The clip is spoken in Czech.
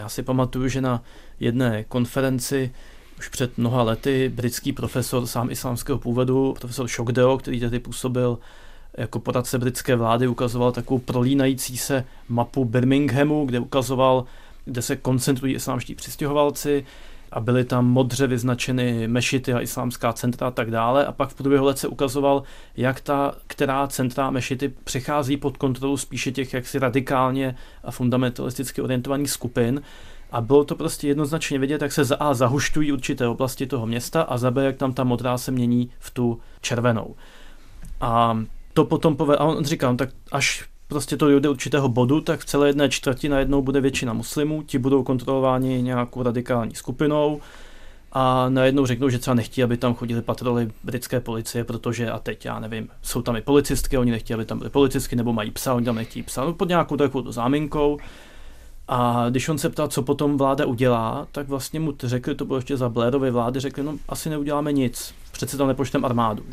Já si pamatuju, že na jedné konferenci už před mnoha lety britský profesor sám islámského původu, profesor Shockdale, který tady působil jako poradce britské vlády, ukazoval takovou prolínající se mapu Birminghamu, kde ukazoval, kde se koncentrují islámští přistěhovalci a byly tam modře vyznačeny mešity a islámská centra a tak dále. A pak v průběhu let se ukazoval, jak která centra a mešity přechází pod kontrolu spíše těch jaksi radikálně a fundamentalisticky orientovaných skupin. A bylo to prostě jednoznačně vidět, jak se zahušťují určité oblasti toho města a za B, jak tam ta modrá se mění v tu červenou. A to potom a on říkal, tak až prostě to dojde určitého bodu, tak v celé jedné čtvrti najednou bude většina muslimů, ti budou kontrolováni nějakou radikální skupinou a najednou řeknou, že třeba nechtějí, aby tam chodili patroly britské policie, protože a teď já nevím, jsou tam i policistky, oni nechtějí, aby tam byly policistky, nebo mají psa, oni tam nechtějí psa, no pod nějakou takovou záminkou. A když on se ptal, co potom vláda udělá, tak vlastně mu řekli, to bylo ještě za Blairovy vlády, řekli, no asi neuděláme nic, přece tam nepošleme armádu.